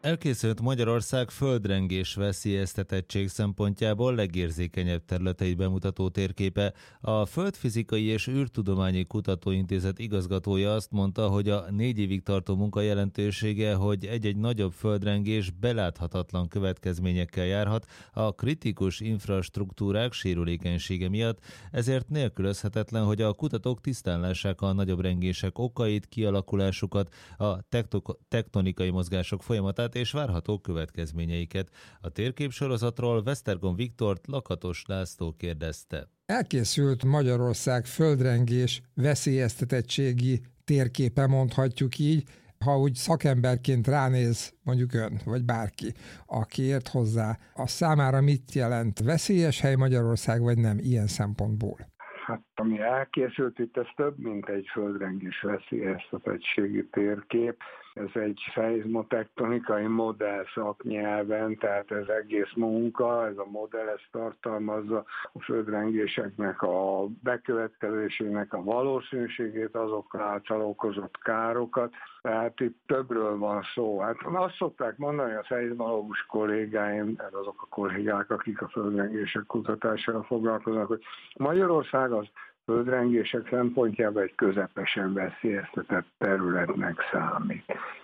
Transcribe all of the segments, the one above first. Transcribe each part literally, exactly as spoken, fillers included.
Elkészült Magyarország földrengés veszélyeztetettség szempontjából legérzékenyebb területeit bemutató térképe. A Földfizikai és űrtudományi Kutatóintézet igazgatója azt mondta, hogy a négy évig tartó munka jelentősége, hogy egy-egy nagyobb földrengés beláthatatlan következményekkel járhat a kritikus infrastruktúrák sérülékenysége miatt, ezért nélkülözhetetlen, hogy a kutatók tisztán lássák a nagyobb rengések okait, kialakulásukat, a tektok- tektonikai mozgások folyamatát és várható következményeiket. A térképsorozatról Vesztergom Viktort Lakatos László kérdezte. Elkészült Magyarország földrengés veszélyeztetettségi térképe, mondhatjuk így, ha úgy szakemberként ránéz mondjuk ön, vagy bárki, aki ért hozzá, a számára mit jelent? Veszélyes hely Magyarország, vagy nem ilyen szempontból? Hát ami elkészült itt, ez több, mint egy földrengés veszélyeztetettségi térkép. Ez egy szeizmotektonikai modell szaknyelven, tehát ez egész munka, ez a modell, ez tartalmazza a földrengéseknek a bekövetkezésének a valószínűségét, azok által okozott károkat. Tehát itt többről van szó. Hát azt szokták mondani a szeizmológus kollégáim, ez azok a kollégák, akik a földrengések kutatásával foglalkoznak, hogy Magyarország az földrengések szempontjából egy közepesen veszélyeztetett területnek számít.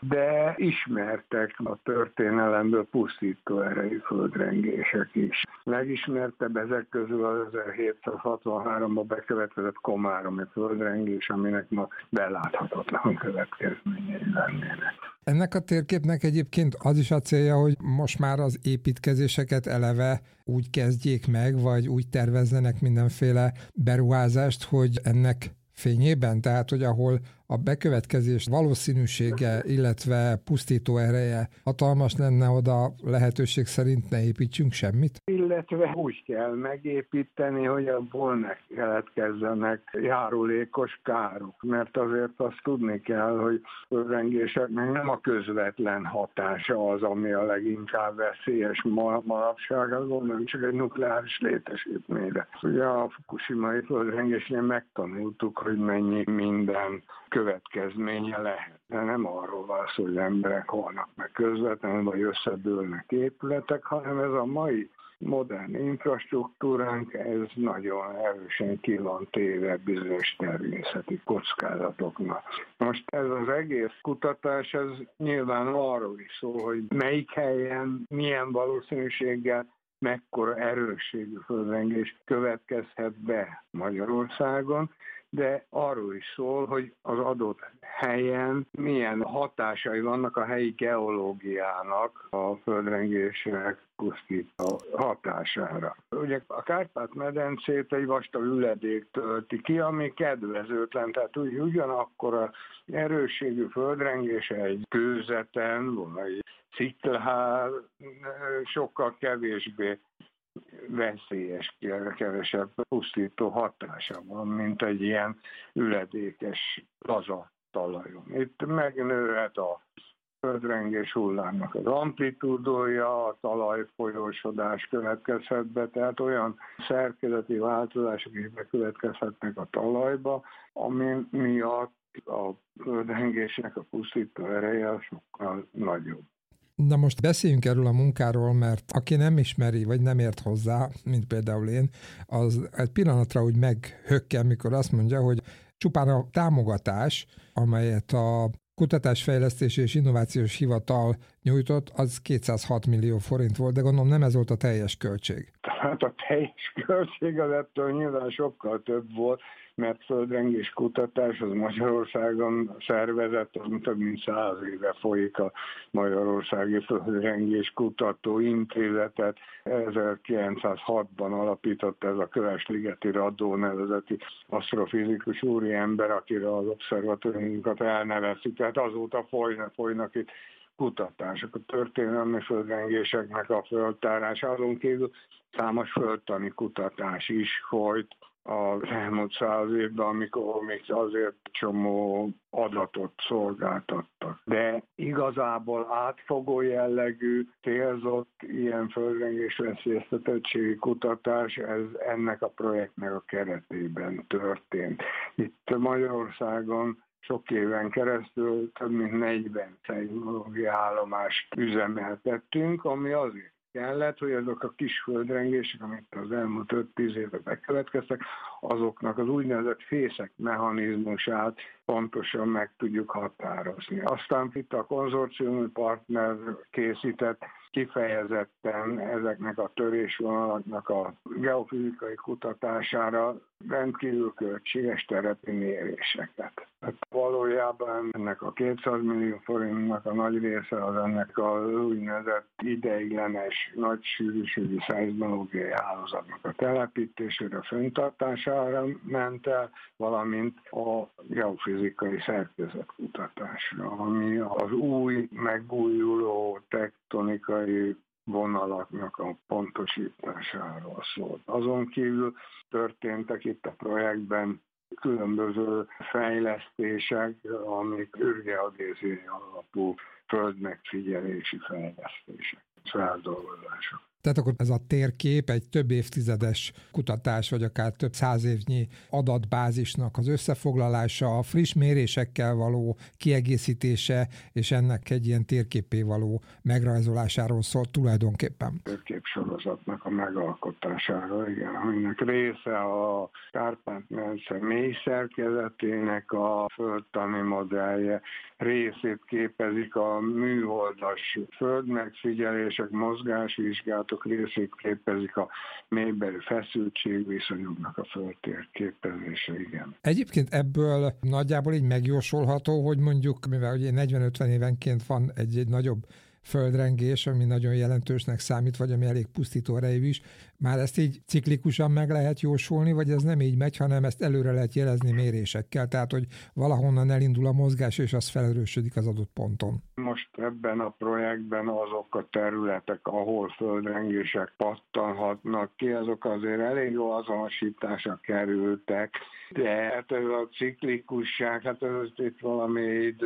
De ismertek a történelemből pusztító erejű földrengések is. Legismertebb ezek közül az ezerhétszázhatvanháromban bekövetkezett komáromi földrengés, aminek ma beláthatatlan következményei lennének. Ennek a térképnek egyébként az is a célja, hogy most már az építkezéseket eleve úgy kezdjék meg, vagy úgy tervezzenek mindenféle beruházást, hogy ennek fényében, tehát hogy ahol a bekövetkezés valószínűsége, illetve pusztító ereje hatalmas lenne, oda lehetőség szerint ne építsünk semmit? Illetve úgy kell megépíteni, hogy abból ne keletkezzenek járulékos károk, mert azért azt tudni kell, hogy földrengéseknek nem a közvetlen hatása az, ami a leginkább veszélyes manapság, gondolom csak egy nukleáris létesítményre. Ugye a fukushimai földrengésnél megtanultuk, hogy mennyi minden következménye lehet. De nem arról van szó, hogy emberek halnak meg közvetlenül, vagy összedőlnek épületek, hanem ez a mai modern infrastruktúránk, ez nagyon erősen ki van téve bizonyos természeti kockázatoknak. Most ez az egész kutatás, ez nyilván arról is szól, hogy melyik helyen, milyen valószínűséggel mekkora erősségű földrengés következhet be Magyarországon, de arról is szól, hogy az adott helyen milyen hatásai vannak a helyi geológiának a földrengések pusztító hatására. Ugye a Kárpát-medencét egy vastag üledék tölti ki, ami kedvezőtlen, tehát úgy, ugyanakkor az erősségű földrengés egy kőzeten, vagy sziklán sokkal kevésbé veszélyes, kevesebb pusztító hatása van, mint egy ilyen üledékes, laza talajon. Itt megnőhet a földrengés hullámnak az amplitúdója, a talajfolyósodás következhet be, tehát olyan szerkezeti változások is bekövetkezhetnek a talajba, ami miatt a földrengésnek a pusztító ereje sokkal nagyobb. Na most beszéljünk erről a munkáról, mert aki nem ismeri, vagy nem ért hozzá, mint például én, az egy pillanatra úgy meghökken, mikor azt mondja, hogy csupán a támogatás, amelyet a Kutatásfejlesztési és Innovációs Hivatal nyújtott, az kétszázhat millió forint volt, de gondolom nem ez volt a teljes költség. Hát a teljes költség az ettől nyilván sokkal több volt, mert földrengés kutatás az Magyarországon szervezett, az több mint száz éve folyik a Magyarországi Földrengés Kutató Intézetet. ezerkilencszázhatban alapított ez a Kövesligeti Radó nevezeti asztrofizikus úriember, akire az obszervatóriumunkat elnevezik. Tehát azóta folynak, folynak itt kutatások, a történelmi földrengéseknek a föltárása, azon kívül számos földtani kutatás is folyt az elmúlt száz évben, amikor még azért csomó adatot szolgáltattak. De igazából átfogó jellegű, célzott ilyen földrengés veszélyeztetettségi kutatás, ez ennek a projektnek a keretében történt. Itt Magyarországon sok éven keresztül több mint negyven szeizmológiai állomást üzemeltettünk, ami azért kellett, hogy azok a kis földrengések, amik az elmúlt öt-tíz évben bekövetkeztek, azoknak az úgynevezett fészek mechanizmusát pontosan meg tudjuk határozni. Aztán itt a konzorciumi partner készített kifejezetten ezeknek a törésvonalaknak a geofizikai kutatásására rendkívül költséges terepi méréseket. Hát valójában ennek a kétszáz millió forintnak a nagy része az ennek a úgynevezett ideiglenes, nagy sűrűségű szeizmológiai hálózatnak a telepítésére, fenntartására ment el, valamint a geofizikai szerkezetkutatásra, ami az új, megújuló tektonikai vonalaknak a pontosításáról szólt. Azon kívül történtek itt a projektben különböző fejlesztések, amik űrgeodéziai alapú földmegfigyelési fejlesztések, feldolgozások. Tehát akkor ez a térkép egy több évtizedes kutatás, vagy akár több száz évnyi adatbázisnak az összefoglalása, a friss mérésekkel való kiegészítése, és ennek egy ilyen térképé való megrajzolásáról szól tulajdonképpen. Térképsorozatnak a megalkotására, igen, aminek része a Kárpát-medence mély szerkezetének a földtani modellje, részét képezik a műholdas földmegfigyelések, mozgásvizsgálatok, részét képezik a mélybeli feszültségviszonyoknak a földtérképezése, igen. Egyébként ebből nagyjából így megjósolható, hogy mondjuk, mivel ugye negyven-ötven évenként van egy, egy nagyobb földrengés, ami nagyon jelentősnek számít, vagy ami elég pusztító erejű is, már ezt így ciklikusan meg lehet jósolni, vagy ez nem így megy, hanem ezt előre lehet jelezni mérésekkel, tehát hogy valahonnan elindul a mozgás, és az felerősödik az adott ponton. Most ebben a projektben azok a területek, ahol földrengések pattanhatnak ki, azok azért elég jó azonosításra kerültek, de hát ez a ciklikusság, hát ez itt valami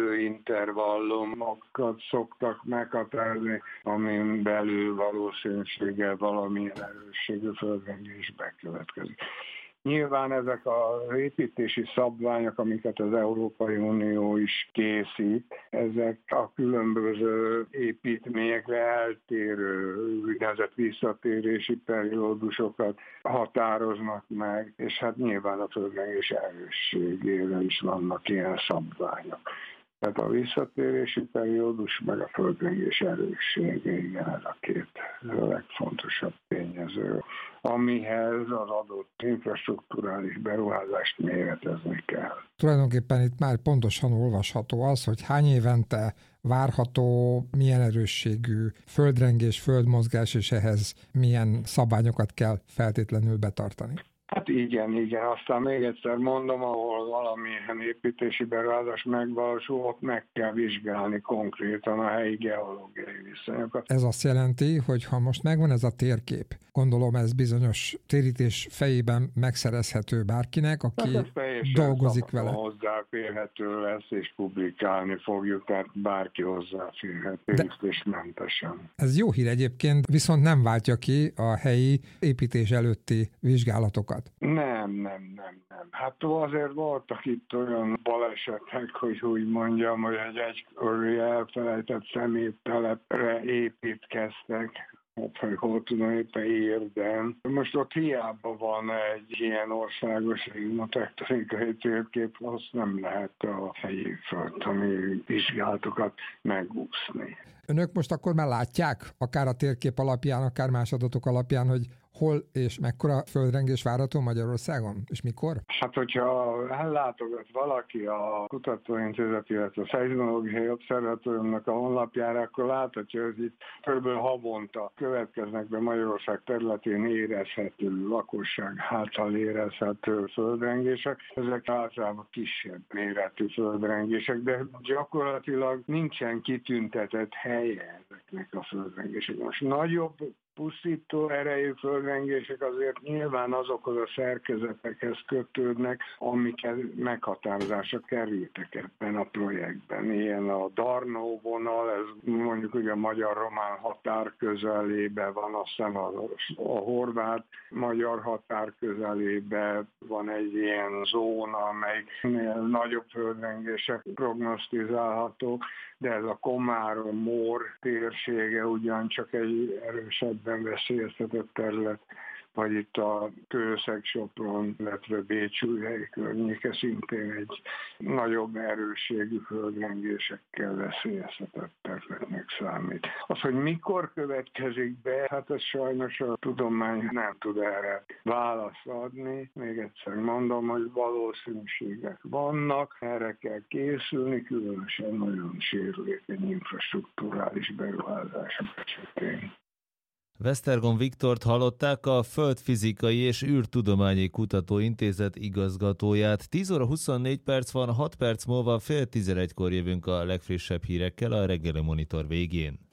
időintervallumokat szoktak meghatározni, amin belül valószínűséggel valamilyen erősségű földrengés bekövetkezik. Nyilván ezek az építési szabványok, amiket az Európai Unió is készít, ezek a különböző építményekre eltérő úgynevezett visszatérési periódusokat határoznak meg, és hát nyilván a földrengés erősségére is vannak ilyen szabványok. Tehát a visszatérési periódus, meg a földrengés erőssége, igen, ez a két ez a legfontosabb tényező, amihez az adott infrastrukturális beruházást méretezni kell. Tulajdonképpen itt már pontosan olvasható az, hogy hány évente várható, milyen erősségű földrengés, földmozgás, és ehhez milyen szabályokat kell feltétlenül betartani. Hát igen, igen. Aztán még egyszer mondom, ahol valamilyen építési beruházás megvalósul, ott meg kell vizsgálni konkrétan a helyi geológiai viszonyokat. Ez azt jelenti, hogy ha most megvan ez a térkép, gondolom ez bizonyos térítés fejében megszerezhető bárkinek, aki dolgozik vele. Hozzáférhető lesz, és publikálni fogjuk, tehát bárki hozzáférhet térítésmentesen. Ez jó hír egyébként, viszont nem váltja ki a helyi építés előtti vizsgálatokat. Nem, nem, nem, nem. Hát azért voltak itt olyan balesetek, hogy úgy mondjam, hogy egy egykori elfelejtett szeméttelepre építkeztek, hát, hogy hol tudom, éppen Érden. Most ott hiába van egy ilyen országos ritmotektonikai térkép, azt nem lehet a helyi földtani vizsgálatokat megúszni. Önök most akkor már látják, akár a térkép alapján, akár más adatok alapján, hogy hol és mekkora földrengés várható Magyarországon, és mikor? Hát, hogyha ellátogat valaki a kutatóintézet, illetve a szeizmológiai obszervatóriumnak a honlapjára, akkor láthatja, hogy itt kb. Havonta következnek be Magyarország területén érezhető, lakosság által érezhető földrengések. Ezek általában kisebb méretű földrengések, de gyakorlatilag nincsen kitüntetett helye ezeknek a földrengéseknek. Most nagyobb pusztító erejű földrengések azért nyilván azokhoz a szerkezetekhez kötődnek, amiket meghatározásra kerültek ebben a projektben. Ilyen a Darnó vonal, ez mondjuk ugye a magyar-román határ közelében van, aztán a, a horvát-magyar határ közelében van egy ilyen zóna, amelyiknél nagyobb földrengések prognosztizálhatók, de ez a Komárom-Mór térsége ugyancsak egy erősebben veszélyeztetett terület, vagy itt a Kőszeg-Sopron, illetve Bécsújhely környéke szintén egy nagyobb erősségű földrengésekkel veszélyeztetett területnek számít. Az, hogy mikor következik be, hát ez sajnos a tudomány nem tud erre választ adni. Még egyszer mondom, hogy valószínűségek vannak, erre kell készülni, különösen nagyon sérülékeny infrastrukturális beruházások esetén. Vesztergom Viktort hallották, a Földfizikai és űrtudományi kutatóintézet igazgatóját. tíz óra huszonnégy perc van, hat perc múlva fél tizenegykor jövünk a legfrissebb hírekkel a reggeli monitor végén.